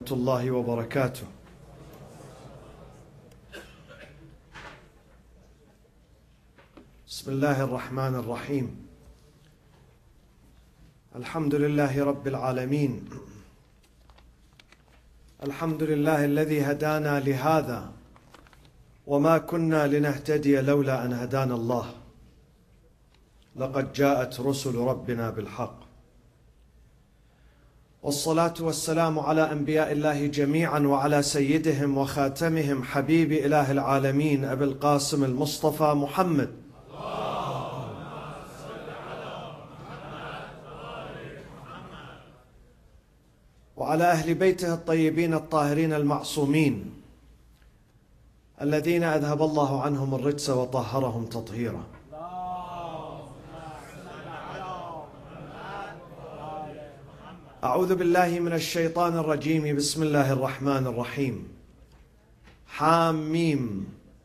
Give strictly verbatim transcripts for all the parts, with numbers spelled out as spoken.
ورحمة الله وبركاته. بسم الله الرحمن الرحيم. الحمد لله رب العالمين. الحمد لله الذي هدانا لهذا وما كنا لنهتدي لولا أن هدانا الله. لقد جاءت رسل ربنا بالحق، والصلاة والسلام على أنبياء الله جميعا وعلى سيدهم وخاتمهم حبيب إله العالمين أبي القاسم المصطفى محمد. وعلى أهل بيته الطيبين الطاهرين المعصومين الذين أذهب الله عنهم الرجس وطهرهم تطهيرا. أعوذ بالله من الشيطان الرجيم. بسم الله الرحمن الرحيم. حاميم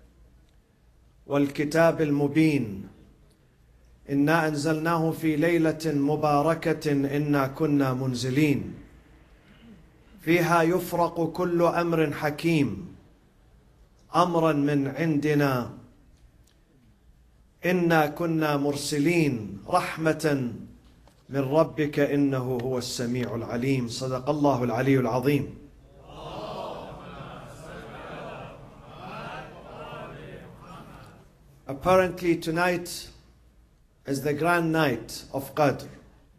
والكتاب المبين إنا أنزلناه في ليلة مباركة إنا كنا منزلين فيها يفرق كل أمر حكيم أمرا من عندنا إنا كنا مرسلين رحمة من ربك إنه هو السميع العليم. صدق الله العلي العظيم. Apparently tonight is the grand night of Qadr,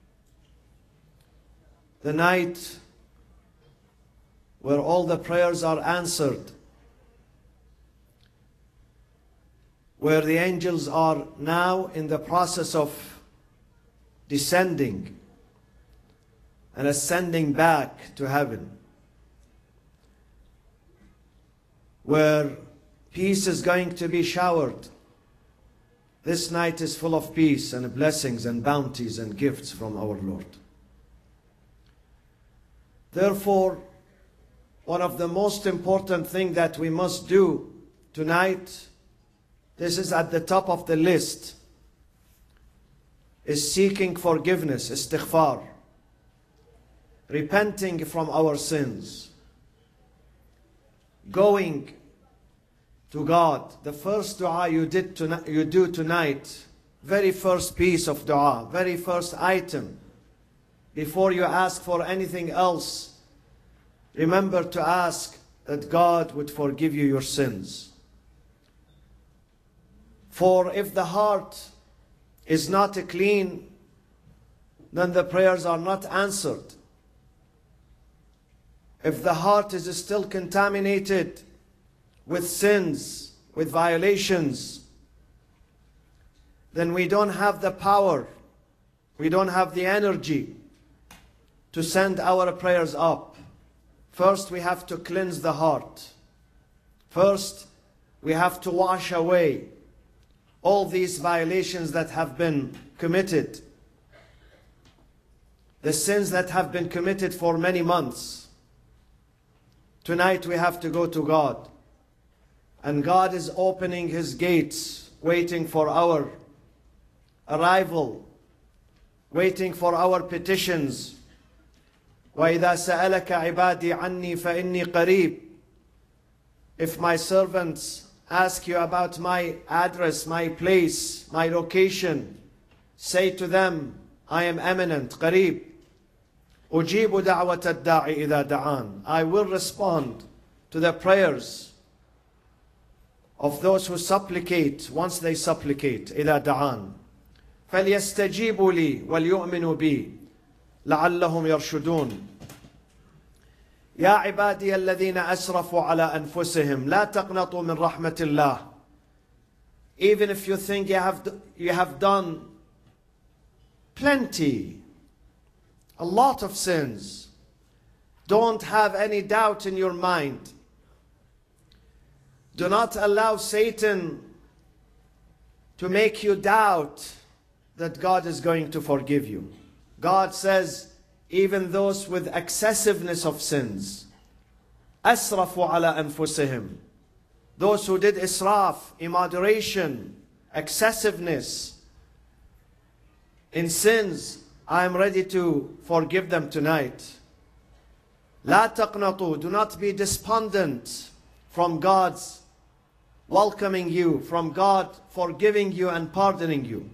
the night where all the prayers are answered, where the angels are now in the process of descending and ascending back to heaven, where peace is going to be showered. This night is full of peace and blessings and bounties and gifts from our Lord. Therefore, one of the most important things that we must do tonight, this is at the top of the list, is seeking forgiveness, istighfar, repenting from our sins, going to God. The first dua you did tonight, you do tonight, very first piece of dua, very first item, before you ask for anything else, remember to ask that God would forgive you your sins. For if the heart is not clean, then the prayers are not answered. If the heart is still contaminated with sins, with violations, then we don't have the power, we don't have the energy to send our prayers up. First, we have to cleanse the heart. First, we have to wash away all these violations that have been committed, the sins that have been committed for many months. Tonight we have to go to God, and God is opening His gates, waiting for our arrival, waiting for our petitions. وَإِذَا سَأَلَكَ عِبَادِي عَنِّي فَإِنِّي قَرِيبٌ. If my servants ask you about my address, my place, my location, say to them, I am eminent, قريب. أجيب دعوة الداعي إذا دعان. I will respond to the prayers of those who supplicate once they supplicate. إذا دعان. فليستجيبوا لي وليؤمنوا بي لعلهم يرشدون. يا عبادي الذين أسرفوا على أنفسهم لا تقنطوا من رحمة الله. Even if you think you have, you have done plenty, a lot of sins, don't have any doubt in your mind. Do not allow Satan to make you doubt that God is going to forgive you. God says, even those with excessiveness of sins, أسرفوا على أنفسهم, those who did israf, immoderation, excessiveness in sins, I am ready to forgive them tonight. لا تقنطوا, do not be despondent from God's welcoming you, from God forgiving you and pardoning you.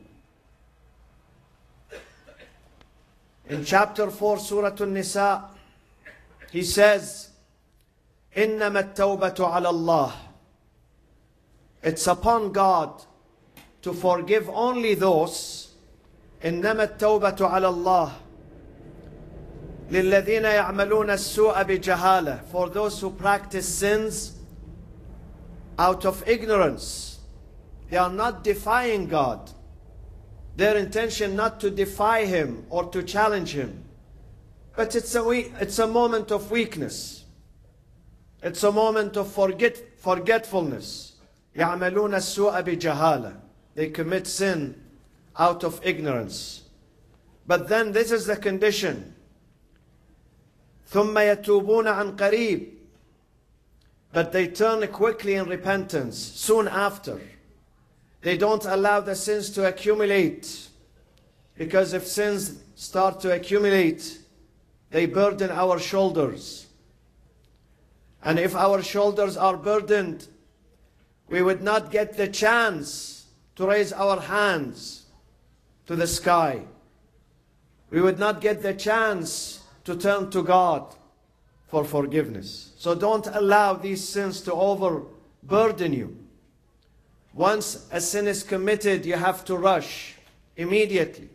In chapter four, Surah An-Nisa, he says, إِنَّمَا التَّوْبَةُ عَلَى اللَّهِ. It's upon God to forgive only those. إِنَّمَا التَّوْبَةُ عَلَى اللَّهِ لِلَّذِينَ يَعْمَلُونَ السُّوءَ بِجَهَالَةٍ. For those who practice sins out of ignorance. They are not defying God. Their intention not to defy Him or to challenge Him. But it's a, it's a moment of weakness. It's a moment of forget, forgetfulness. يَعْمَلُونَ السُّوءَ بِجَهَالَةٍ. They commit sin out of ignorance. But then this is the condition. ثُمَّ يَتُوبُونَ عَنْ قَرِيبٍ. But they turn quickly in repentance soon after. They don't allow the sins to accumulate. Because if sins start to accumulate, they burden our shoulders. And if our shoulders are burdened, we would not get the chance to raise our hands to the sky. We would not get the chance to turn to God for forgiveness. So don't allow these sins to overburden you. Once a sin is committed, you have to rush immediately.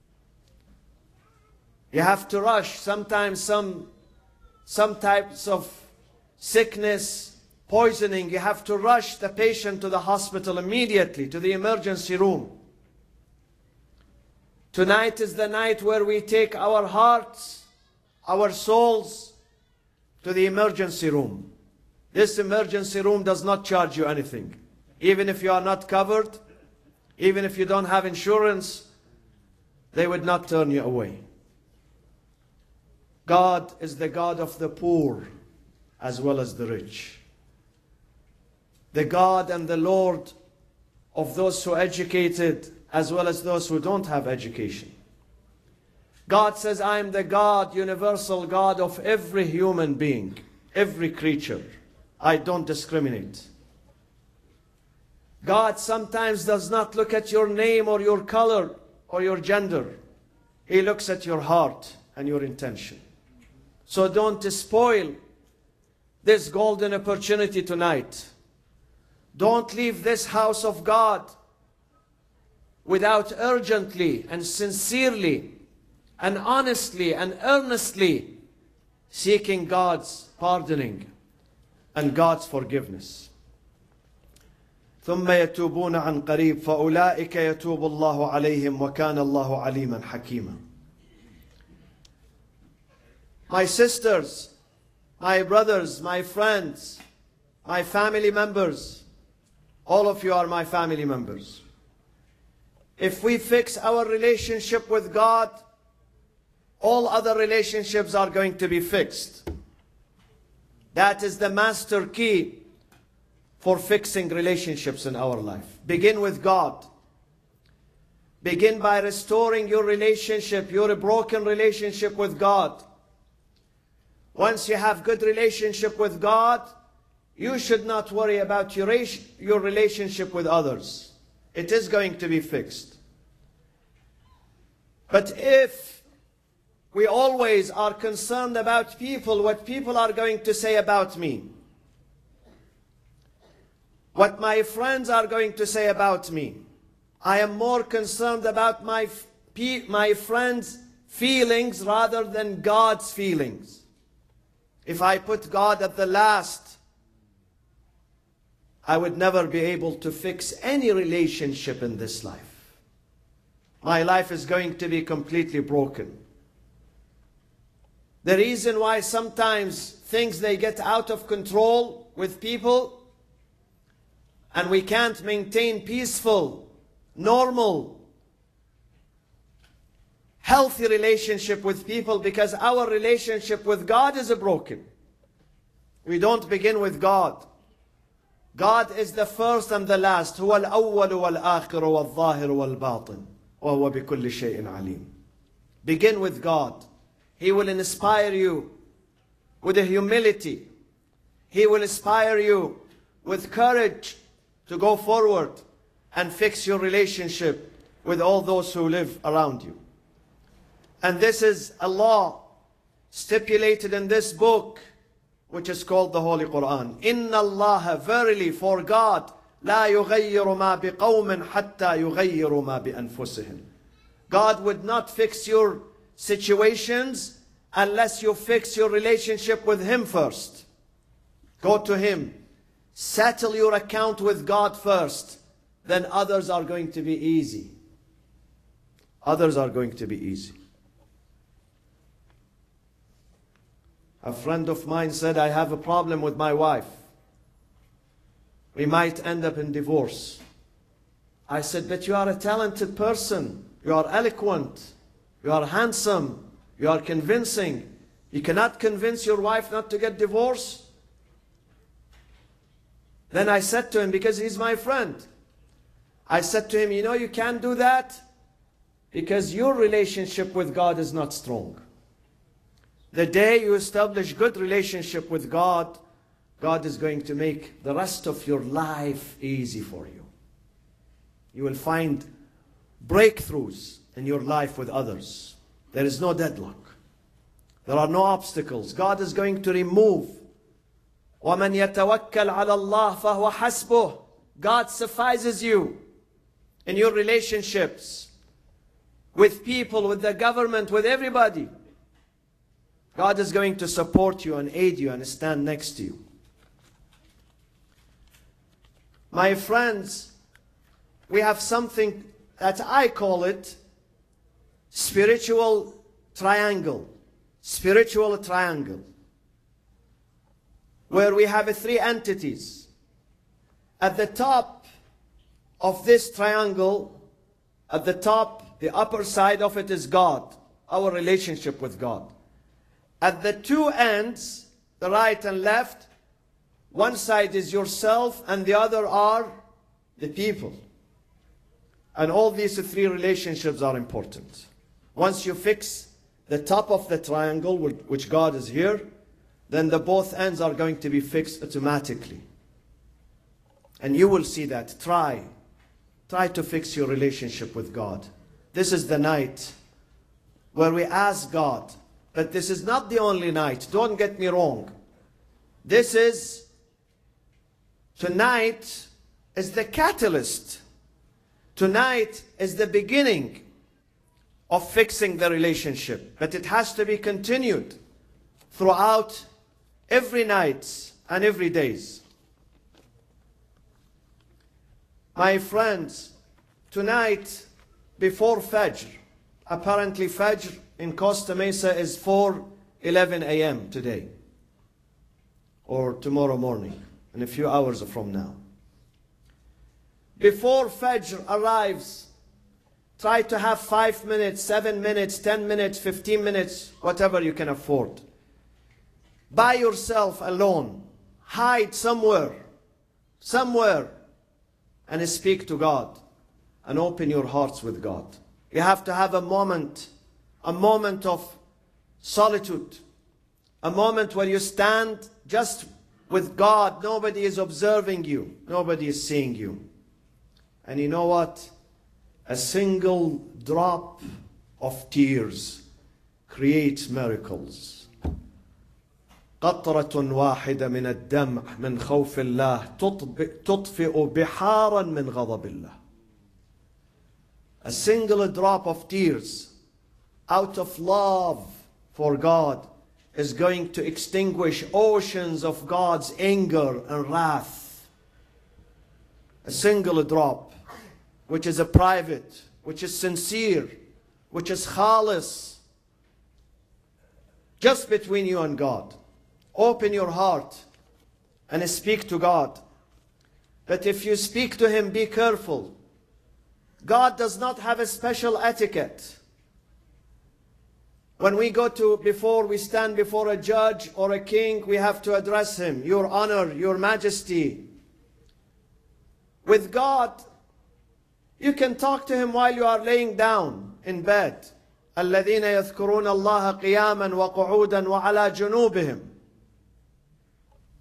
You have to rush. Sometimes some, some types of sickness, poisoning, you have to rush the patient to the hospital immediately, to the emergency room. Tonight is the night where we take our hearts, our souls, to the emergency room. This emergency room does not charge you anything. Even if you are not covered, even if you don't have insurance, they would not turn you away. God is the God of the poor as well as the rich. The God and the Lord of those who are educated as well as those who don't have education. God says, I am the God, universal God of every human being, every creature. I don't discriminate. God sometimes does not look at your name or your color or your gender. He looks at your heart and your intention. So don't spoil this golden opportunity tonight. Don't leave this house of God without urgently and sincerely and honestly and earnestly seeking God's pardoning and God's forgiveness. ثم يتوبون عن قريب فأولئك يتوب الله عليهم وكان الله عليما حكيما. My sisters, my brothers, my friends, my family members, all of you are my family members. If we fix our relationship with God, all other relationships are going to be fixed. That is the master key for fixing relationships in our life. Begin with God. Begin by restoring your relationship, your broken relationship with God. Once you have good relationship with God, you should not worry about your, your relationship with others. It is going to be fixed. But if we always are concerned about people, what people are going to say about me, what my friends are going to say about me, I am more concerned about my, my friends' feelings rather than God's feelings. If I put God at the last, I would never be able to fix any relationship in this life. My life is going to be completely broken. The reason why sometimes things they get out of control with people and we can't maintain peaceful, normal, healthy relationship with people because our relationship with God is broken. We don't begin with God. God is the first and the last. هو الأول والآخر والظاهر والباطن وهو بكل شيء عليم. Begin with God. He will inspire you with a humility. He will inspire you with courage to go forward and fix your relationship with all those who live around you. And this is a law stipulated in this book, which is called the Holy Quran. Inna Allah, verily, for God, la yughayyiru ma biqawmin hatta yughayyiru ma bi anfusihim. God would not fix your situations unless you fix your relationship with Him first. Go to Him. Settle your account with God first. Then others are going to be easy. Others are going to be easy. A friend of mine said, I have a problem with my wife. We might end up in divorce. I said, but you are a talented person. You are eloquent. You are handsome. You are convincing. You cannot convince your wife not to get divorced? Then I said to him, because he's my friend, I said to him, you know, you can't do that because your relationship with God is not strong. The day you establish good relationship with God, God is going to make the rest of your life easy for you. You will find breakthroughs in your life with others. There is no deadlock. There are no obstacles. God is going to remove. وَمَنْ يَتَوَكَّلْ عَلَى اللَّهِ فَهُوَ حَسْبُهُ. God suffices you in your relationships with people, with the government, with everybody. God is going to support you and aid you and stand next to you. My friends, we have something that I call it spiritual triangle. Spiritual triangle. Where we have three entities. At the top of this triangle, at the top, the upper side of it is God, our relationship with God. At the two ends, the right and left, one side is yourself and the other are the people. And all these three relationships are important. Once you fix the top of the triangle, which God is here, then the both ends are going to be fixed automatically. And you will see that. Try. Try to fix your relationship with God. This is the night where we ask God. But this is not the only night. Don't get me wrong. This is, tonight is the catalyst. Tonight is the beginning of fixing the relationship. But it has to be continued throughout every night and every days. My friends, tonight before Fajr, apparently Fajr in Costa Mesa is four eleven a m today, or tomorrow morning, in a few hours from now. Before Fajr arrives, try to have five minutes, seven minutes, ten minutes, fifteen minutes, whatever you can afford. By yourself alone, hide somewhere, somewhere, and speak to God, and open your hearts with God. You have to have a moment, a moment of solitude, a moment where you stand just with God. Nobody is observing you. Nobody is seeing you. And you know what? A single drop of tears creates miracles. قطرة واحدة من الدمع من خوف الله تطفئ بحارا من غضب الله. A single drop of tears out of love for God is going to extinguish oceans of God's anger and wrath. A single drop, which is a private, which is sincere, which is khalis, just between you and God. Open your heart and speak to God. But if you speak to Him, be careful. God does not have a special etiquette. When we go to, before we stand before a judge or a king, we have to address Him, Your Honor, Your Majesty. With God, you can talk to Him while you are laying down in bed. الَّذِينَ يَذْكُرُونَ اللَّهَ قِيَامًا وَقُعُودًا وَعَلَى جُنُوبِهِمْ.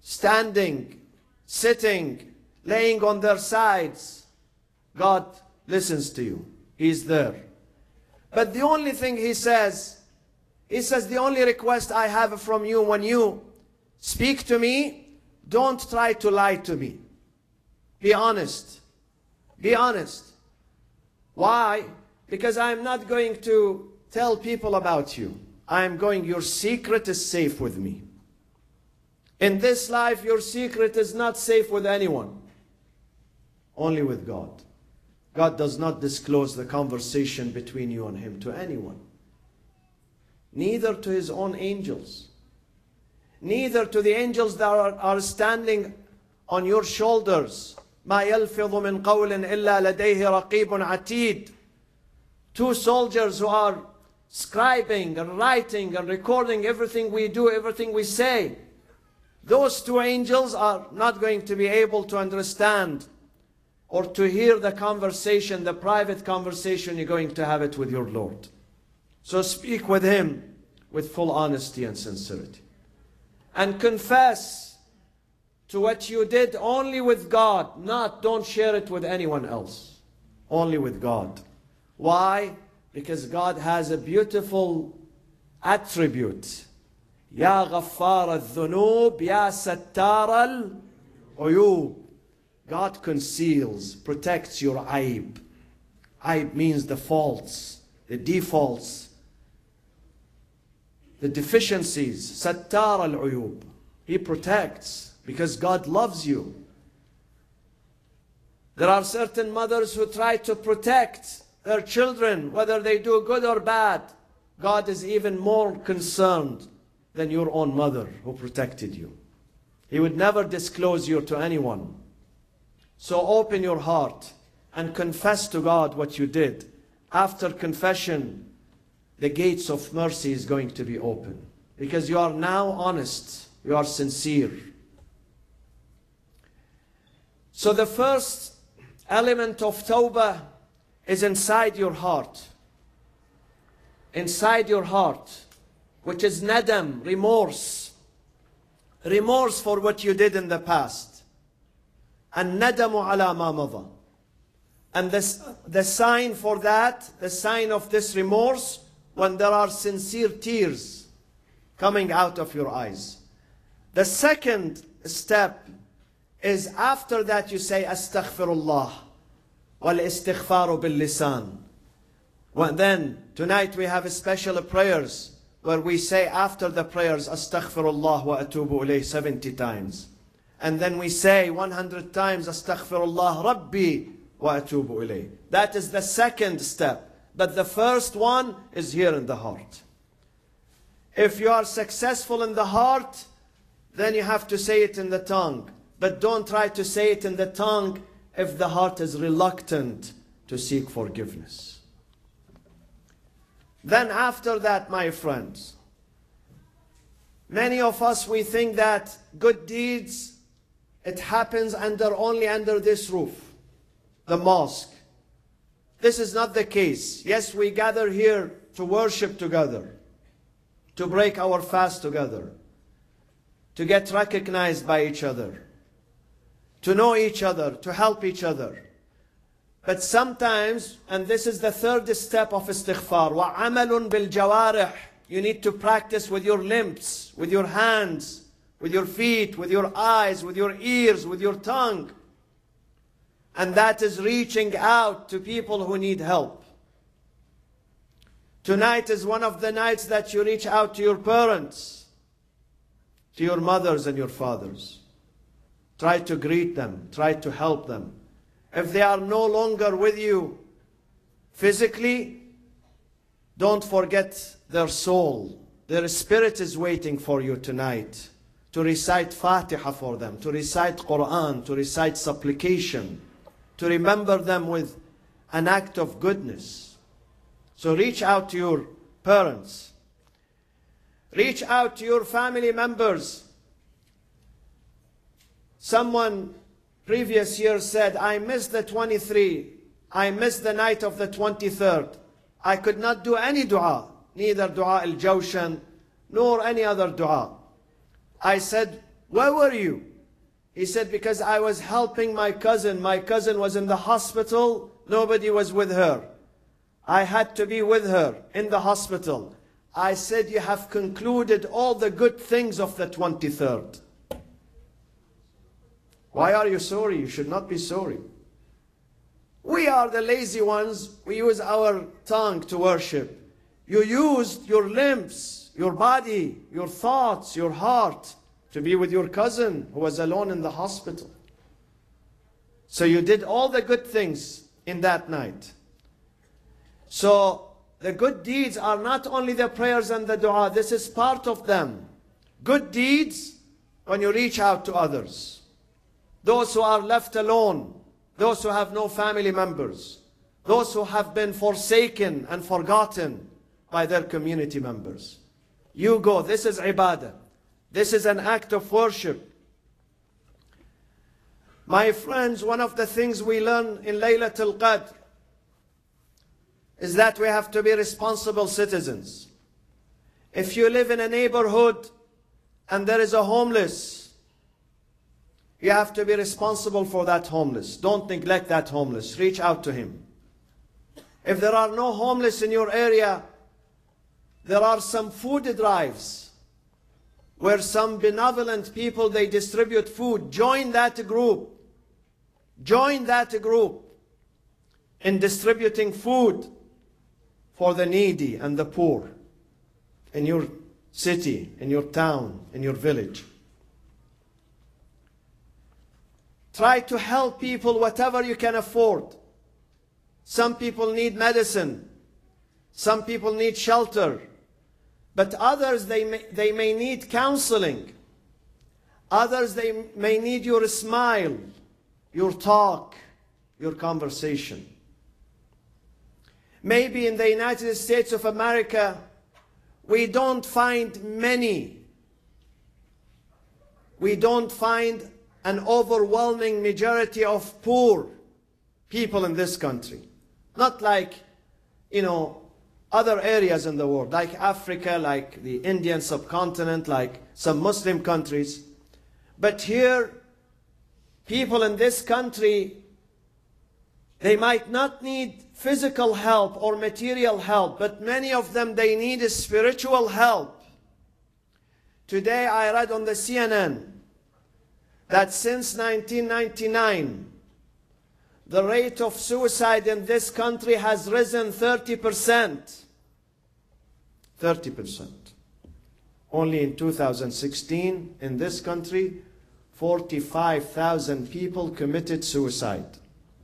standing, sitting, laying on their sides, God listens to you. He's there. But the only thing he says, he says, the only request I have from you when you speak to me, don't try to lie to me. Be honest. Be honest. Why? Because I'm not going to tell people about you. I'm going, your secret is safe with me. In this life, your secret is not safe with anyone. Only with God. God does not disclose the conversation between you and him to anyone. Neither to his own angels. Neither to the angels that are, are standing on your shoulders. ما يلفظ من قول إلا لديه رقيب عتيد. Two soldiers who are scribing and writing and recording everything we do, everything we say. Those two angels are not going to be able to understand or to hear the conversation, the private conversation you're going to have it with your Lord. So speak with him with full honesty and sincerity. And confess to what you did only with God. Not, don't share it with anyone else. Only with God. Why? Because God has a beautiful attribute. Ya ghaffar al-dhunub, ya sattar al-uyub. God conceals, protects your aib. Aib means the faults, the defaults, the deficiencies. Sattar al-uyub. He protects because God loves you. There are certain mothers who try to protect their children, whether they do good or bad. God is even more concerned than your own mother who protected you. He would never disclose you to anyone. So open your heart and confess to God what you did. After confession, the gates of mercy is going to be open. Because you are now honest. You are sincere. So the first element of tawbah is inside your heart. Inside your heart. Which is nadam, remorse. Remorse for what you did in the past. And nadamu ala ma madha. And this, the sign for that, the sign of this remorse, when there are sincere tears coming out of your eyes. The second step is after that you say astaghfirullah wal istighfaru bil lisan. Well, then tonight we have special prayers where we say after the prayers astaghfirullah wa atubu ilayh seventy times. And then we say one hundred times astaghfirullah rabbi wa atubu ilayh. That is the second step. But the first one is here in the heart. If you are successful in the heart, then you have to say it in the tongue. But don't try to say it in the tongue if the heart is reluctant to seek forgiveness. Then after that, my friends, many of us, we think that good deeds, it happens under only under this roof, the mosque. This is not the case. Yes, we gather here to worship together, to break our fast together, to get recognized by each other, to know each other, to help each other. But sometimes, and this is the third step of istighfar, وَعَمَلٌ بِالْجَوَارِحِ. You need to practice with your limbs, with your hands, with your feet, with your eyes, with your ears, with your tongue. And that is reaching out to people who need help. Tonight is one of the nights that you reach out to your parents, to your mothers and your fathers. Try to greet them, try to help them. If they are no longer with you physically, don't forget their soul. Their spirit is waiting for you tonight to recite Fatiha for them, to recite Quran, to recite supplication, to remember them with an act of goodness. So reach out to your parents. Reach out to your family members. Someone previous year said, I missed the twenty-three. I missed the night of the twenty-third. I could not do any dua, neither dua al-jawshan, nor any other dua. I said, Where were you? He said, because I was helping my cousin. My cousin was in the hospital. Nobody was with her. I had to be with her in the hospital. I said, you have concluded all the good things of the twenty-third. Why are you sorry? You should not be sorry. We are the lazy ones. We use our tongue to worship. You used your limbs, your body, your thoughts, your heart to be with your cousin who was alone in the hospital. So you did all the good things in that night. So the good deeds are not only the prayers and the dua. This is part of them. Good deeds when you reach out to others. Those who are left alone. Those who have no family members. Those who have been forsaken and forgotten by their community members. You go. This is ibadah. This is an act of worship. My friends, one of the things we learn in Laylatul Qadr is that we have to be responsible citizens. If you live in a neighborhood and there is a homeless, you have to be responsible for that homeless. Don't neglect that homeless. Reach out to him. If there are no homeless in your area, there are some food drives where some benevolent people, they distribute food. Join that group. Join that group in distributing food for the needy and the poor in your city, in your town, in your village. Try to help people whatever you can afford. Some people need medicine. Some people need shelter. But others, they may, they may need counseling. Others, they may need your smile, your talk, your conversation. Maybe in the United States of America, we don't find many. We don't find an overwhelming majority of poor people in this country. Not like, you know, other areas in the world, like Africa, like the Indian subcontinent, like some Muslim countries. But here, people in this country, they might not need physical help or material help, but many of them, they need spiritual help. Today I read on the C N N that since nineteen ninety-nine, the rate of suicide in this country has risen thirty percent. thirty percent. Only in two thousand sixteen, in this country, forty-five thousand people committed suicide.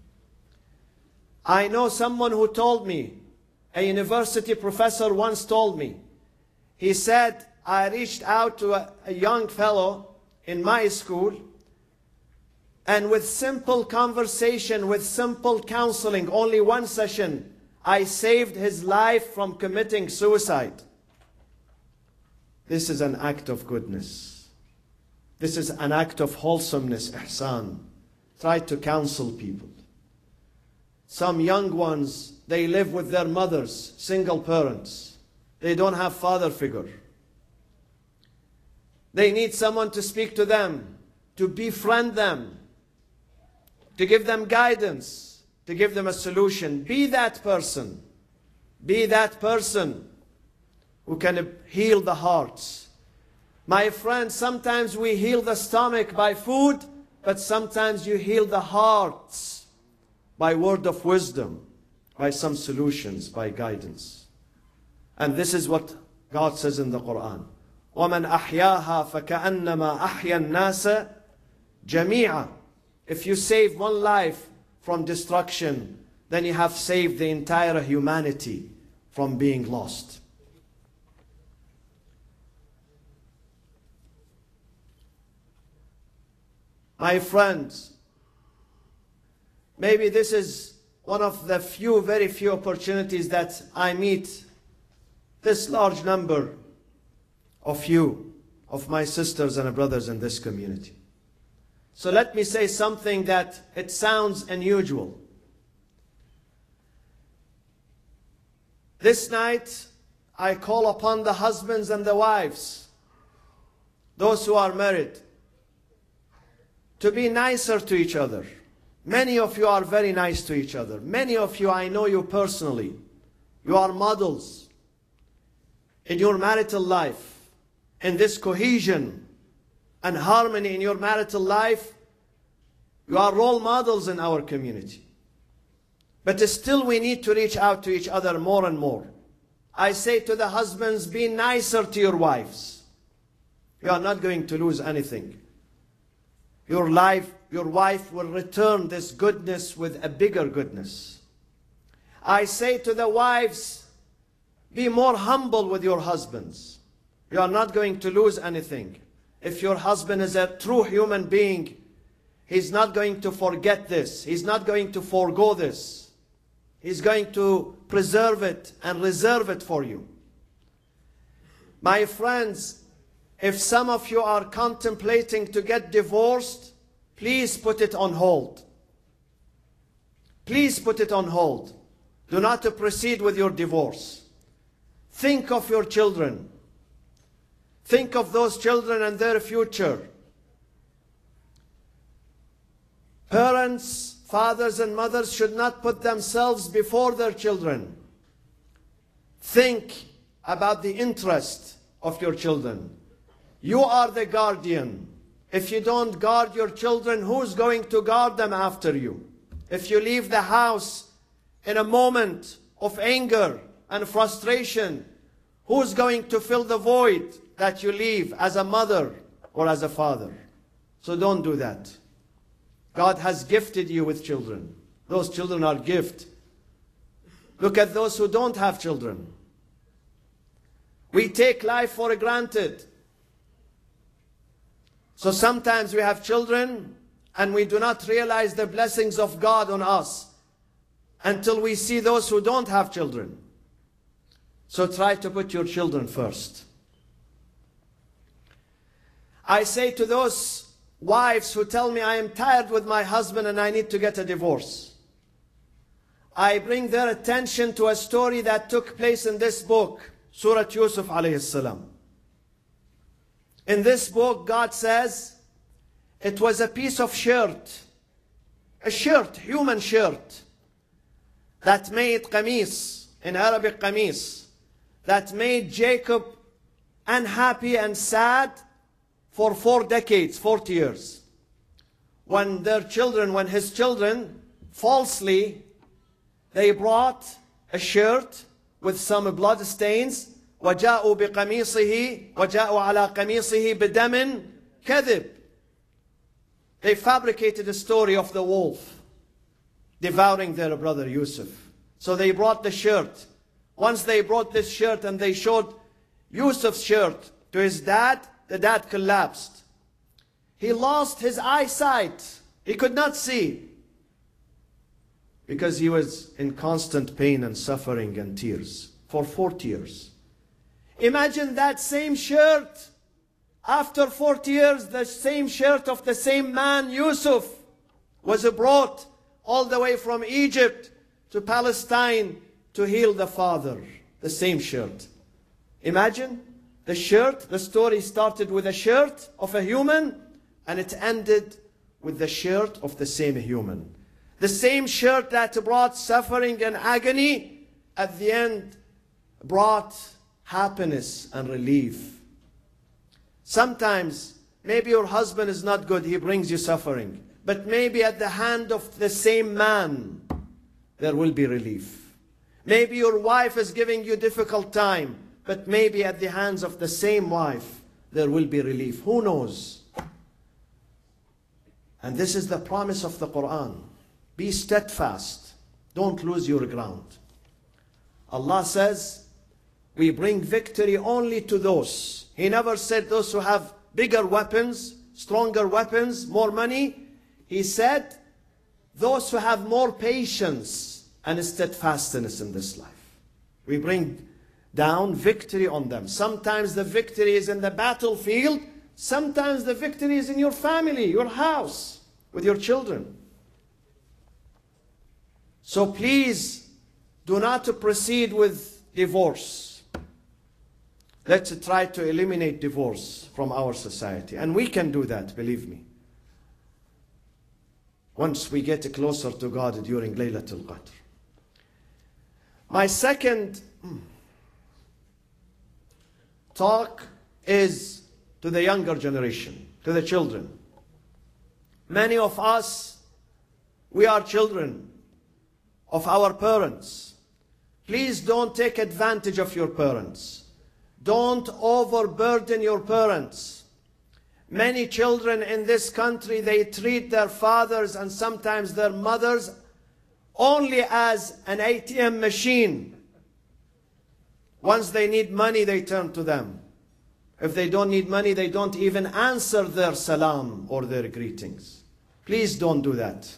I know someone who told me, a university professor once told me, he said, I reached out to a, a young fellow in my school, and with simple conversation, with simple counseling, only one session, I saved his life from committing suicide. This is an act of goodness. This is an act of wholesomeness, ihsan. Try to counsel people. Some young ones, they live with their mothers, single parents. They don't have father figure. They need someone to speak to them, to befriend them, to give them guidance, to give them a solution. Be that person. Be that person who can heal the hearts. My friends, sometimes we heal the stomach by food, but sometimes you heal the hearts by word of wisdom, by some solutions, by guidance. And this is what God says in the Quran. وَمَنْ أَحْيَاهَا فَكَأَنَّمَا أَحْيَا النَّاسَ جَمِيعًا. If you save one life from destruction, then you have saved the entire humanity from being lost. My friends, maybe this is one of the few, very few opportunities that I meet this large number of you, of my sisters and brothers in this community. So let me say something that it sounds unusual. This night, I call upon the husbands and the wives, those who are married. to be nicer to each other. Many of you are very nice to each other. Many of you, I know you personally. You are models in your marital life. In this cohesion and harmony in your marital life, you are role models in our community. But still we need to reach out to each other more and more. I say to the husbands, be nicer to your wives. You are not going to lose anything. Your life, your wife will return this goodness with a bigger goodness. I say to the wives, be more humble with your husbands. You are not going to lose anything. If your husband is a true human being, he's not going to forget this. He's not going to forego this. He's going to preserve it and reserve it for you. My friends, if some of you are contemplating to get divorced, please put it on hold. Please put it on hold. Do not proceed with your divorce. Think of your children. Think of those children and their future. Parents, fathers and mothers should not put themselves before their children. Think about the interest of your children. You are the guardian. If you don't guard your children, who's going to guard them after you? If you leave the house in a moment of anger and frustration, who's going to fill the void that you leave as a mother or as a father? So don't do that. God has gifted you with children. Those children are gift. Look at those who don't have children. We take life for granted. So sometimes we have children and we do not realize the blessings of God on us until we see those who don't have children. So try to put your children first. I say to those wives who tell me I am tired with my husband and I need to get a divorce, I bring their attention to a story that took place in this book, Surah Yusuf alayhi salam. In this book, God says, it was a piece of shirt, a shirt, human shirt, that made qamis, in Arabic qamis, that made Jacob unhappy and sad for four decades, forty years. When their children, when his children, falsely, they brought a shirt with some blood stains, وَجَاءُوا بِقَمِيصِهِ وَجَاءُوا عَلَى قَمِيصِهِ بِدَمٍ كَذِبٍ. They fabricated a story of the wolf devouring their brother Yusuf. So they brought the shirt. Once they brought this shirt and they showed Yusuf's shirt to his dad, the dad collapsed. He lost his eyesight. He could not see because he was in constant pain and suffering and tears for forty years. Imagine that same shirt. After forty years, the same shirt of the same man, Yusuf, was brought all the way from Egypt to Palestine to heal the father. The same shirt. Imagine the shirt. The story started with a shirt of a human and it ended with the shirt of the same human. The same shirt that brought suffering and agony at the end brought happiness and relief. Sometimes, maybe your husband is not good, he brings you suffering. But maybe at the hand of the same man, there will be relief. Maybe your wife is giving you difficult time, but maybe at the hands of the same wife, there will be relief. Who knows? And this is the promise of the Quran. Be steadfast. Don't lose your ground. Allah says, we bring victory only to those. He never said those who have bigger weapons, stronger weapons, more money. He said those who have more patience and steadfastness in this life. We bring down victory on them. Sometimes the victory is in the battlefield. Sometimes the victory is in your family, your house, with your children. So please do not proceed with divorce. Let's try to eliminate divorce from our society. And we can do that, believe me. once we get closer to God during Laylatul Qadr. My second talk is to the younger generation, to the children. Many of us, we are children of our parents. Please don't take advantage of your parents. Don't overburden your parents. Many children in this country, they treat their fathers and sometimes their mothers only as an A T M machine. Once they need money, they turn to them. If they don't need money, they don't even answer their salam or their greetings. Please don't do that.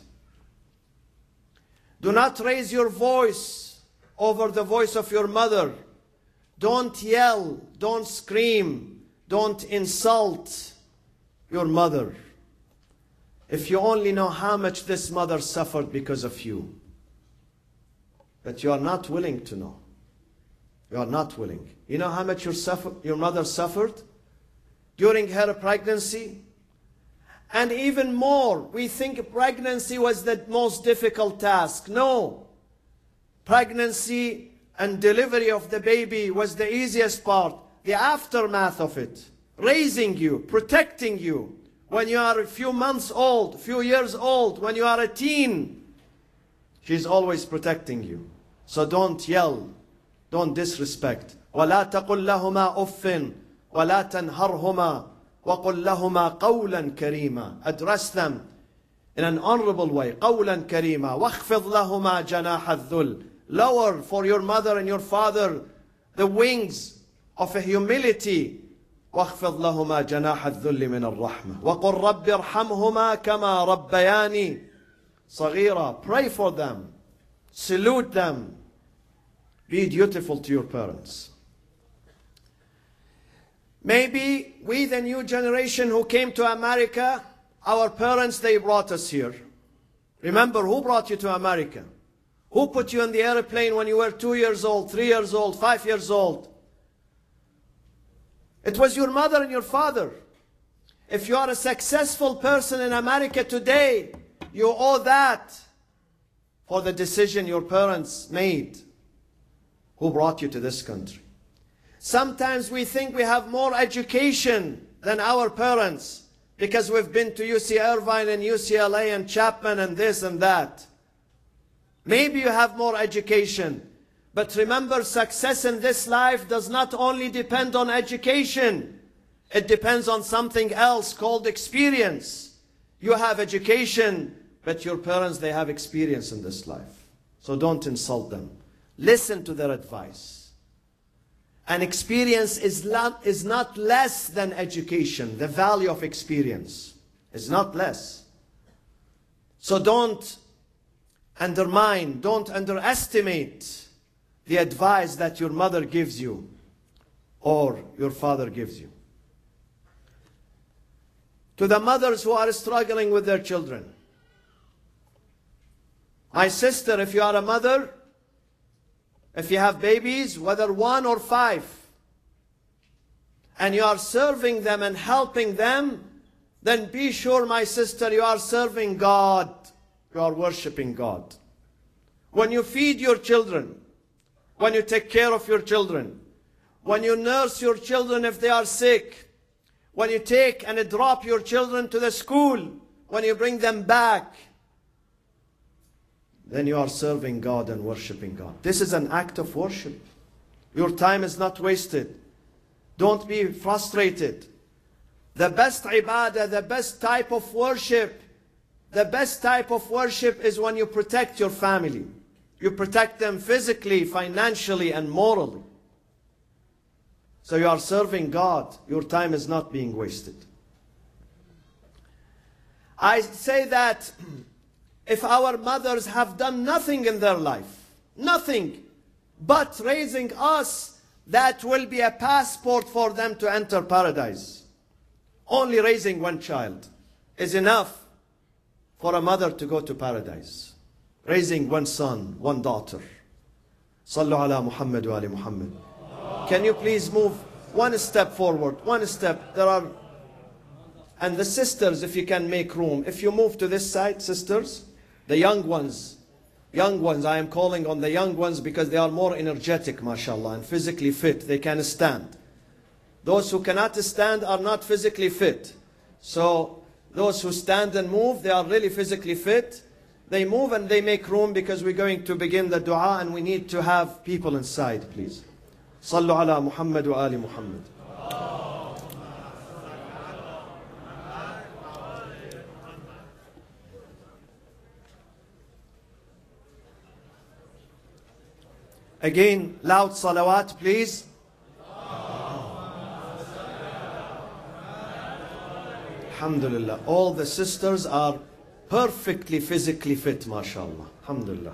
Do not raise your voice over the voice of your mother. Don't yell, don't scream, don't insult your mother. If you only know how much this mother suffered because of you. But you are not willing to know. You are not willing. You know how much your, suffer, your mother suffered during her pregnancy? And even more, we think pregnancy was the most difficult task. No. Pregnancy and delivery of the baby was the easiest part. The aftermath of it. Raising you, protecting you. When you are a few months old, a few years old, when you are a teen, she's always protecting you. So don't yell. Don't disrespect. وَلَا تَقُلْ لَهُمَا أُفٍّ وَلَا تَنْهَرْهُمَا وَقُلْ لَهُمَا قَوْلًا كَرِيمًا. Address them in an honorable way. قَوْلًا كَرِيمًا وَاخْفِضْ لَهُمَا جَنَاحَ الذُّلِّ. Lower for your mother and your father the wings of a humility. وَاخْفِضْ لَهُمَا جَنَاحَ الذُّلِّ مِنَ الرَّحْمَةِ وَقُلْ رَبِّ ارْحَمْهُمَا كَمَا رَبَّيَانِي صَغِيرًا. Pray for them. Salute them. Be dutiful to your parents. Maybe we, the new generation who came to America, our parents, they brought us here. Remember, who brought you to America? Who put you in the airplane when you were two years old, three years old, five years old? It was your mother and your father. If you are a successful person in America today, you owe that for the decision your parents made who brought you to this country. Sometimes we think we have more education than our parents because we've been to U C Irvine and U C L A and Chapman and this and that. Maybe you have more education. But remember, success in this life does not only depend on education. It depends on something else called experience. You have education, but your parents, they have experience in this life. So don't insult them. Listen to their advice. And experience is not, is not less than education. The value of experience is not less. So don't undermine, don't underestimate the advice that your mother gives you or your father gives you. To the mothers who are struggling with their children. My sister, if you are a mother, if you have babies, whether one or five, and you are serving them and helping them, then be sure, my sister, you are serving God. You are worshiping God. When you feed your children, when you take care of your children, when you nurse your children if they are sick, when you take and drop your children to the school, when you bring them back, then you are serving God and worshiping God. This is an act of worship. Your time is not wasted. Don't be frustrated. The best ibadah, the best type of worship, the best type of worship is when you protect your family. You protect them physically, financially, and morally. So you are serving God. Your time is not being wasted. I say that if our mothers have done nothing in their life, nothing but raising us, that will be a passport for them to enter paradise. Only raising one child is enough for a mother to go to paradise. Raising one son, one daughter. Sallu ala Muhammad wa ali Muhammad. Can you please move one step forward, one step? There are And the sisters, if you can make room. If you move to this side, sisters, the young ones, young ones, I am calling on the young ones because they are more energetic, mashallah, and physically fit. They can stand. Those who cannot stand are not physically fit. So those who stand and move, they are really physically fit. They move and they make room because we're going to begin the dua and we need to have people inside, please. Sallu ala Muhammad wa ali Muhammad. Again, loud salawat, please. Alhamdulillah. All the sisters are perfectly physically fit, mashallah. Alhamdulillah.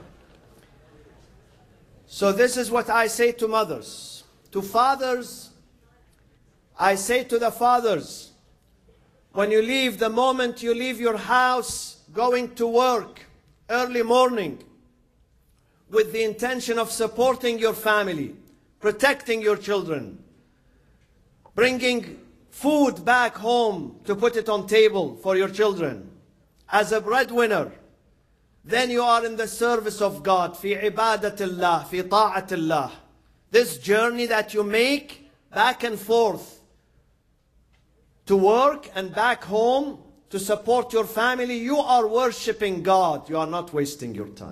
So this is what I say to mothers. To fathers, I say to the fathers, when you leave, the moment you leave your house, going to work, early morning, with the intention of supporting your family, protecting your children, bringing food back home to put it on table for your children, as a breadwinner, then you are in the service of God, fi ibadatillah, fi ta'atillah. This journey that you make back and forth to work and back home to support your family, you are worshipping God. You are not wasting your time.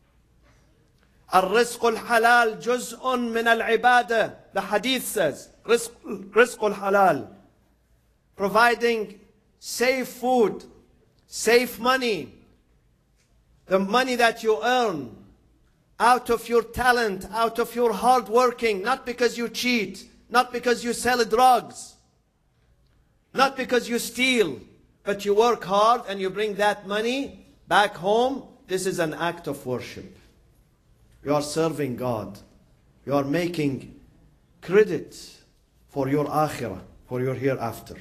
الرزق الحلال جزء من العبادة. The hadith says, رزق الحلال, providing safe food, safe money, the money that you earn out of your talent, out of your hard working, not because you cheat, not because you sell drugs, not because you steal, but you work hard and you bring that money back home. This is an act of worship. You are serving God. You are making credit for your akhirah, for your hereafter.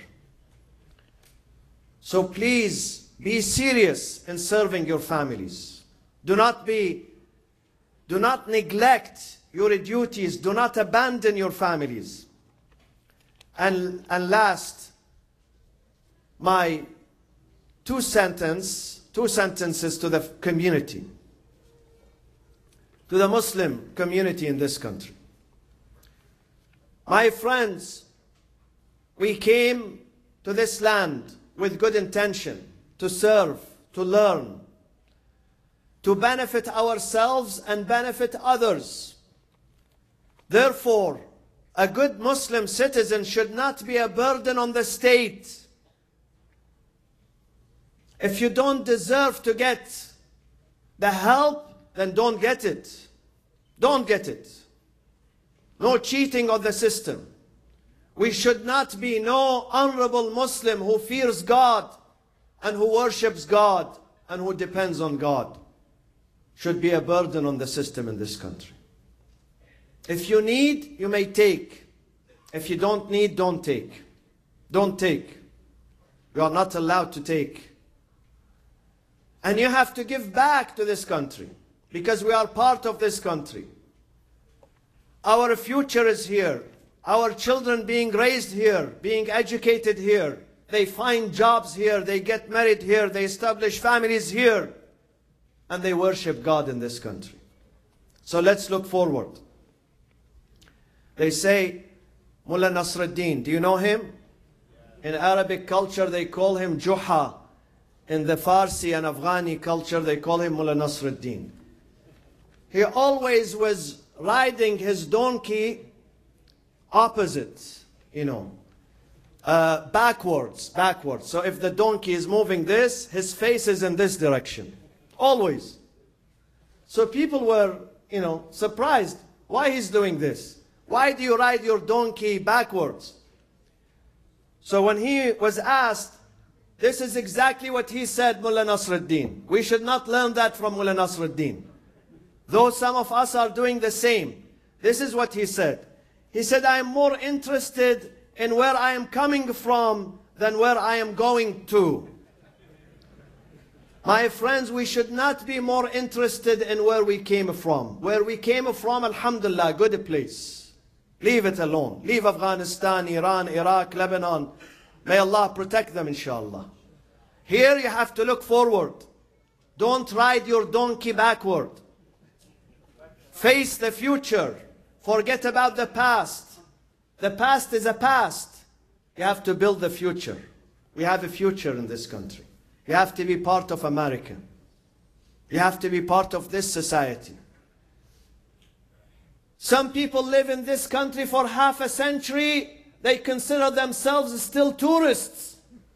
So please be serious in serving your families. Do not be, do not neglect your duties. Do not abandon your families. And, and last, my two sentence, two sentences to the community, to the Muslim community in this country. My friends, we came to this land with good intention, to serve, to learn, to benefit ourselves and benefit others. Therefore, a good Muslim citizen should not be a burden on the state. If you don't deserve to get the help, then don't get it. Don't get it. No cheating on the system. We should not be no honorable Muslim who fears God and who worships God and who depends on God should be a burden on the system in this country. If you need, you may take. If you don't need, don't take. Don't take. You are not allowed to take. And you have to give back to this country because we are part of this country. Our future is here. Our children being raised here, being educated here. They find jobs here, they get married here, they establish families here, and they worship God in this country. So let's look forward. They say, Mullah Nasruddin, do you know him? In Arabic culture, they call him Juha. In the Farsi and Afghani culture, they call him Mullah Nasruddin. He always was riding his donkey opposite, you know, uh, backwards, backwards. So if the donkey is moving this, his face is in this direction, always. So people were, you know, surprised. Why he's doing this? Why do you ride your donkey backwards? So when he was asked, this is exactly what he said, Mullah Nasruddin. We should not learn that from Mullah Nasruddin. Though some of us are doing the same. This is what he said. He said, I am more interested in where I am coming from than where I am going to. My friends, we should not be more interested in where we came from. Where we came from, alhamdulillah, good place. Leave it alone. Leave Afghanistan, Iran, Iraq, Lebanon. May Allah protect them, inshallah. Here you have to look forward. Don't ride your donkey backward. Face the future. Forget about the past. The past is a past. You have to build the future. We have a future in this country. You have to be part of America. You have to be part of this society. Some people live in this country for half a century. They consider themselves still tourists.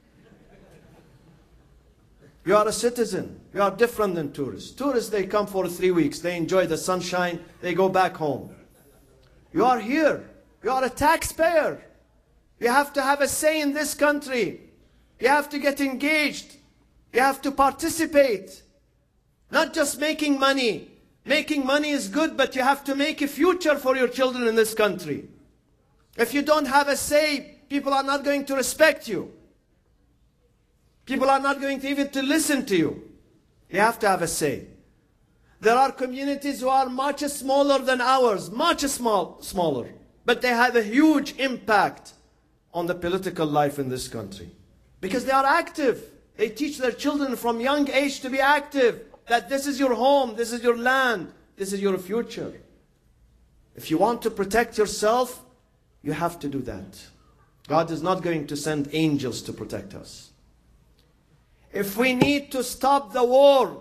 You are a citizen. You are different than tourists. Tourists, they come for three weeks. They enjoy the sunshine. They go back home. You are here. You are a taxpayer. You have to have a say in this country. You have to get engaged. You have to participate. Not just making money. Making money is good, but you have to make a future for your children in this country. If you don't have a say, people are not going to respect you. People are not going to even to listen to you. You have to have a say. There are communities who are much smaller than ours, much small, smaller, but they have a huge impact on the political life in this country. Because they are active. They teach their children from young age to be active. That this is your home, this is your land, this is your future. If you want to protect yourself, you have to do that. God is not going to send angels to protect us. If we need to stop the war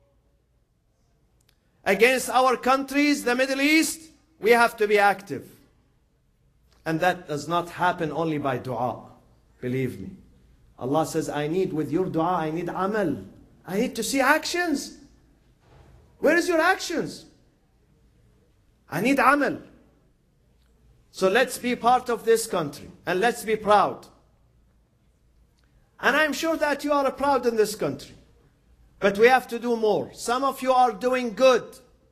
against our countries, the Middle East, we have to be active. And that does not happen only by dua. Believe me. Allah says, I need with your dua, I need amal. I need to see actions. Where is your actions? I need amal. So let's be part of this country and let's be proud. And I'm sure that you are proud in this country. But we have to do more. Some of you are doing good.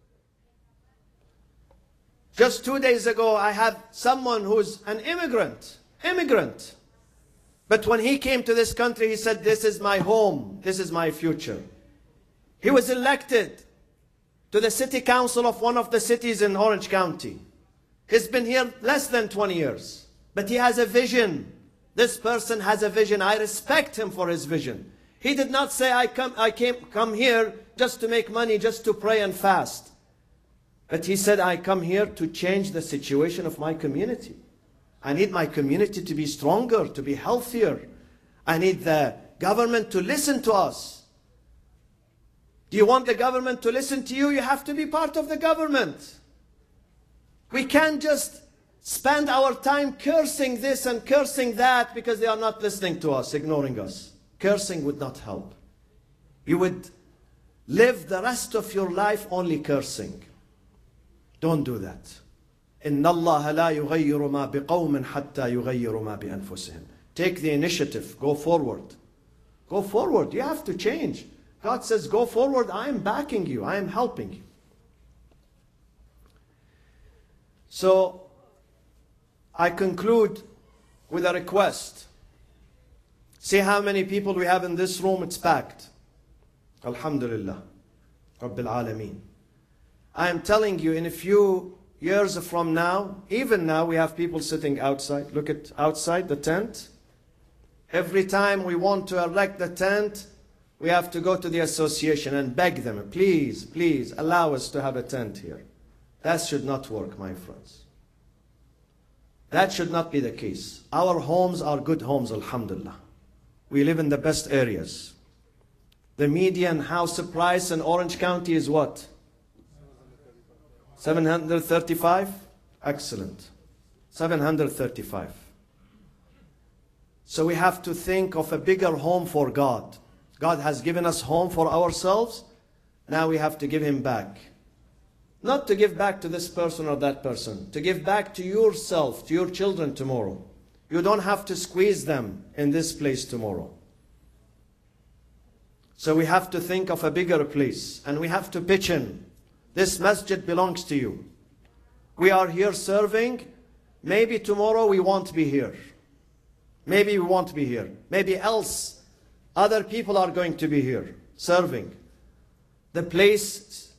Just two days ago, I had someone who's an immigrant. Immigrant. But when he came to this country, he said, this is my home. This is my future. He was elected to the city council of one of the cities in Orange County. He's been here less than twenty years. But he has a vision. This person has a vision. I respect him for his vision. He did not say, I come, I came, come here just to make money, just to pray and fast. But he said, I come here to change the situation of my community. I need my community to be stronger, to be healthier. I need the government to listen to us. Do you want the government to listen to you? You have to be part of the government. We can't just spend our time cursing this and cursing that because they are not listening to us, ignoring us. Cursing would not help. You would live the rest of your life only cursing. Don't do that. إِنَّ اللَّهَ لَا يُغَيِّرُ مَا بِقَوْمٍ حَتَّى يُغَيِّرُ مَا بِأَنفُسِهِمْ. Take the initiative. Go forward. Go forward. You have to change. God says, go forward. I am backing you. I am helping you. So, I conclude with a request. See how many people we have in this room. It's packed. Alhamdulillah. Rabbil Alameen. I am telling you, in a few years from now, even now, we have people sitting outside. Look at outside the tent. Every time we want to erect the tent, we have to go to the association and beg them, please, please, allow us to have a tent here. That should not work, my friends. That should not be the case. Our homes are good homes, alhamdulillah. We live in the best areas. The median house price in Orange County is what? seven hundred thirty-five? Excellent. seven hundred thirty-five. So we have to think of a bigger home for God. God has given us home for ourselves. Now we have to give Him back. Not to give back to this person or that person. To give back to yourself, to your children tomorrow. You don't have to squeeze them in this place tomorrow. So we have to think of a bigger place. And we have to pitch in. This masjid belongs to you. We are here serving. Maybe tomorrow we won't be here. Maybe we won't be here. Maybe else other people are going to be here serving. The place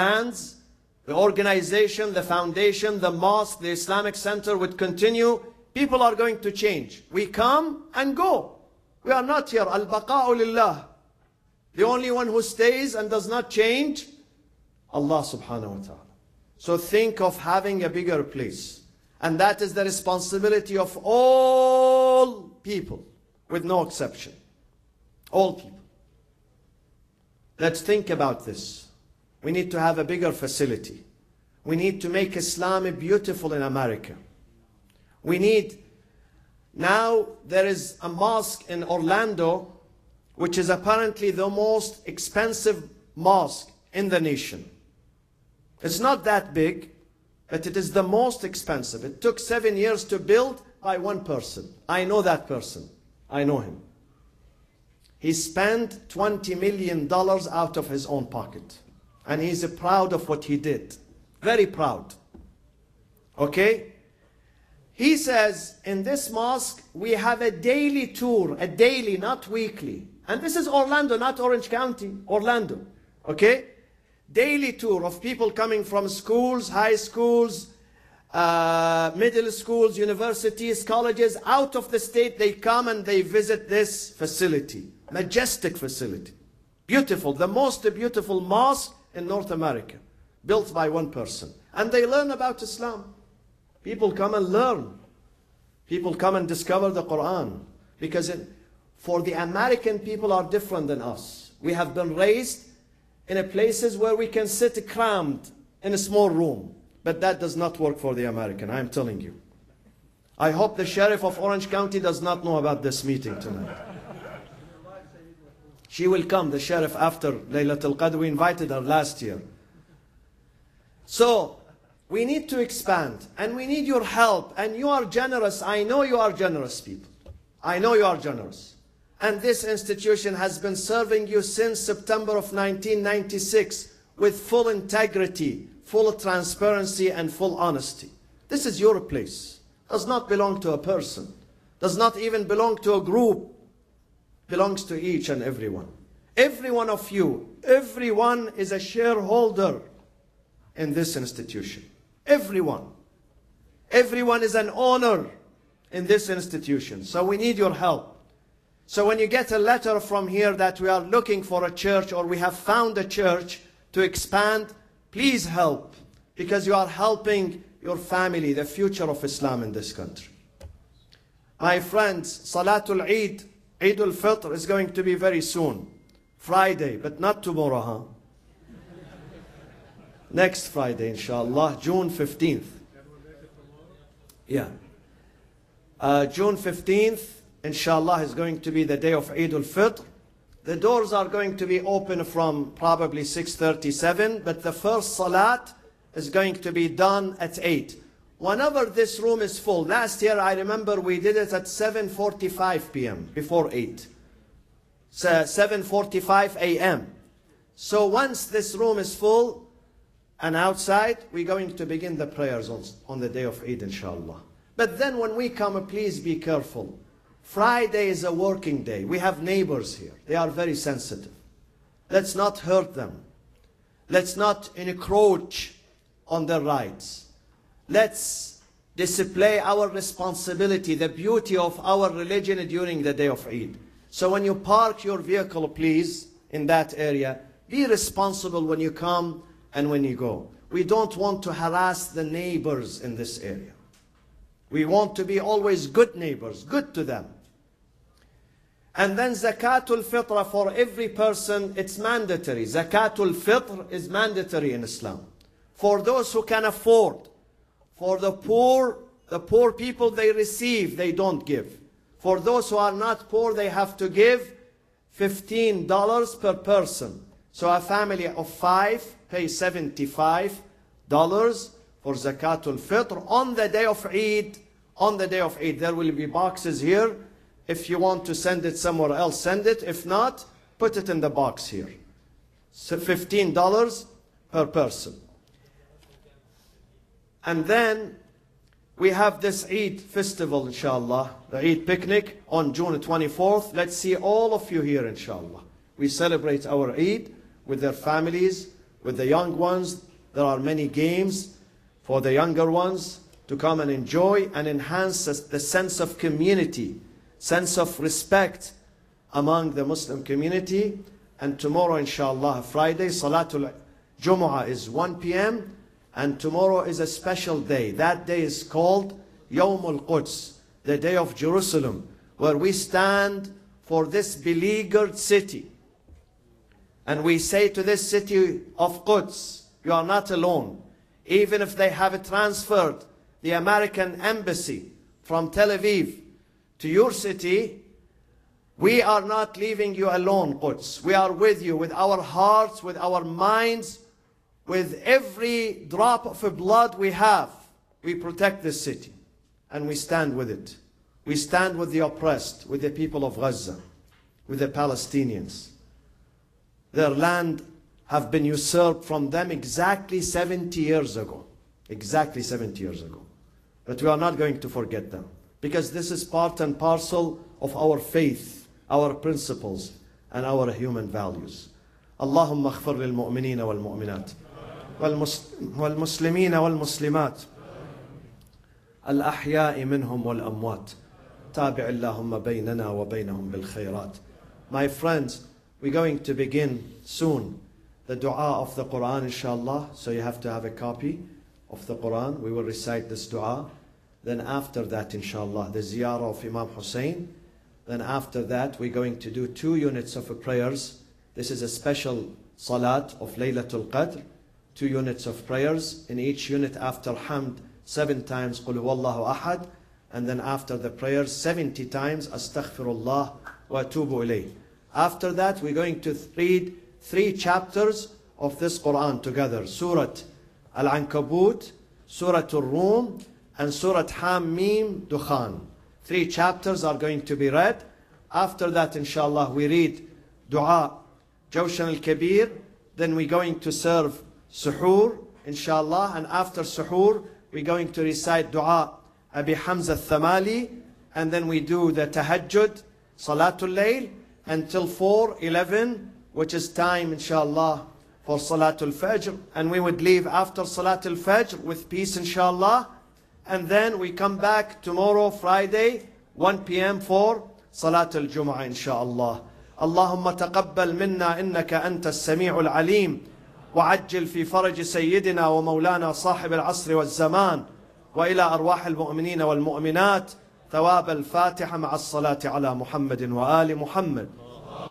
stands. The organization, the foundation, the mosque, the Islamic center would continue People are going to change. We come and go. We are not here. Al-baqa'u lillah. The only one who stays and does not change, Allah subhanahu wa ta'ala. So think of having a bigger place. And that is the responsibility of all people, with no exception. All people. Let's think about this. We need to have a bigger facility. We need to make Islam beautiful in America. We need, now there is a mosque in Orlando, which is apparently the most expensive mosque in the nation. It's not that big, but it is the most expensive. It took seven years to build by one person. I know that person. I know him. He spent twenty million dollars out of his own pocket. And he's proud of what he did. Very proud. Okay? He says, in this mosque, we have a daily tour. A daily, not weekly. And this is Orlando, not Orange County. Orlando. Okay? Daily tour of people coming from schools, high schools, uh, middle schools, universities, colleges. Out of the state, they come and they visit this facility. Majestic facility. Beautiful. The most beautiful mosque in North America. Built by one person. And they learn about Islam. People come and learn. People come and discover the Quran. Because it, for the American people are different than us. We have been raised in a places where we can sit crammed in a small room. But that does not work for the American, I'm telling you. I hope the sheriff of Orange County does not know about this meeting tonight. She will come, the sheriff, after Laylatul Qadr. We invited her last year. So, we need to expand, and we need your help, and you are generous. I know you are generous, people. I know you are generous. And this institution has been serving you since September of nineteen ninety-six with full integrity, full transparency, and full honesty. This is your place. Does not belong to a person. Does not even belong to a group. Belongs to each and every one. Every one of you, everyone is a shareholder in this institution. Everyone. Everyone is an owner in this institution. So we need your help. So when you get a letter from here that we are looking for a church or we have found a church to expand, please help. Because you are helping your family, the future of Islam in this country. My friends, Salatul Eid, Eid al-Fitr is going to be very soon. Friday, but not tomorrow, huh? Next Friday, inshallah, June fifteenth. Yeah. Uh, June fifteenth, inshallah, is going to be the day of Eid al-Fitr. The doors are going to be open from probably six thirty-seven, but the first salat is going to be done at eight. Whenever this room is full, last year I remember we did it at seven forty-five p m before eight. So seven forty-five a m So once this room is full and outside, we're going to begin the prayers on, on the day of Eid, inshallah. But then when we come, please be careful. Friday is a working day. We have neighbors here. They are very sensitive. Let's not hurt them. Let's not encroach on their rights. Let's display our responsibility, the beauty of our religion during the day of Eid. So when you park your vehicle, please, in that area, be responsible when you come and when you go. We don't want to harass the neighbors in this area. We want to be always good neighbors, good to them. And then Zakatul Fitr for every person, it's mandatory. Zakatul Fitr is mandatory in Islam. For those who can afford. For the poor, the poor people, they receive, they don't give. For those who are not poor, they have to give fifteen dollars per person. So a family of five pay seventy-five dollars for Zakatul Fitr on the day of Eid. On the day of Eid, there will be boxes here. If you want to send it somewhere else, send it. If not, put it in the box here. So fifteen dollars per person. And then we have this Eid festival, inshallah, the Eid picnic on June twenty-fourth. Let's see all of you here, inshallah. We celebrate our Eid with their families, with the young ones. There are many games for the younger ones to come and enjoy and enhance the sense of community, sense of respect among the Muslim community. And tomorrow, inshallah, Friday, Salatul Jumu'ah is one p m and tomorrow is a special day. That day is called Yawmul Quds, the day of Jerusalem, where we stand for this beleaguered city. And we say to this city of Quds, you are not alone. Even if they have transferred the American embassy from Tel Aviv to your city, we are not leaving you alone, Quds. We are with you, with our hearts, with our minds, with every drop of blood we have. We protect this city and we stand with it. We stand with the oppressed, with the people of Gaza, with the Palestinians. Their land have been usurped from them exactly seventy years ago. Exactly seventy years ago. But we are not going to forget them, because this is part and parcel of our faith, our principles, and our human values. Allahumma aghfir lil mu'minina wal mu'minat wal muslimina wal muslimat al ahya'i minhum wal amwat tabi' Allahumma baynana wa baynahum bil khayrat. My friends, we're going to begin soon the dua of the Quran, inshallah. So you have to have a copy of the Quran. We will recite this dua. Then after that, inshallah, the ziyarah of Imam Hussein. Then after that, we're going to do two units of prayers. This is a special salat of Laylatul Qadr. Two units of prayers. In each unit, after Hamd, seven times Qul Huwallahu Ahad. And then after the prayers, seventy times Astaghfirullah wa atubu ilayh. After that, we're going to read three chapters of this Quran together. Surah Al-Ankabut, Surah Al-Rum, and Surah Ham-Mim Dukhan. Three chapters are going to be read. After that, inshallah, we read Dua Jawshan al-Kabir. Then we're going to serve Suhoor, inshallah. And after Suhoor, we're going to recite Dua Abi Hamza al-Thamali. And then we do the Tahajjud, Salatul Layl, until four eleven, which is time, inshallah, for Salatul Fajr. And we would leave after Salatul Fajr with peace, inshallah. And then we come back tomorrow, Friday, one p m for Salatul Jumu'ah, inshallah. Allahumma taqabbal minna innaka anta as-sami'ul alim. وعجل في فرج سيدنا ومولانا صاحب العصر والزمان وإلى أرواح المؤمنين والمؤمنات ثواب الفاتحة مع الصلاة على محمد وآل محمد.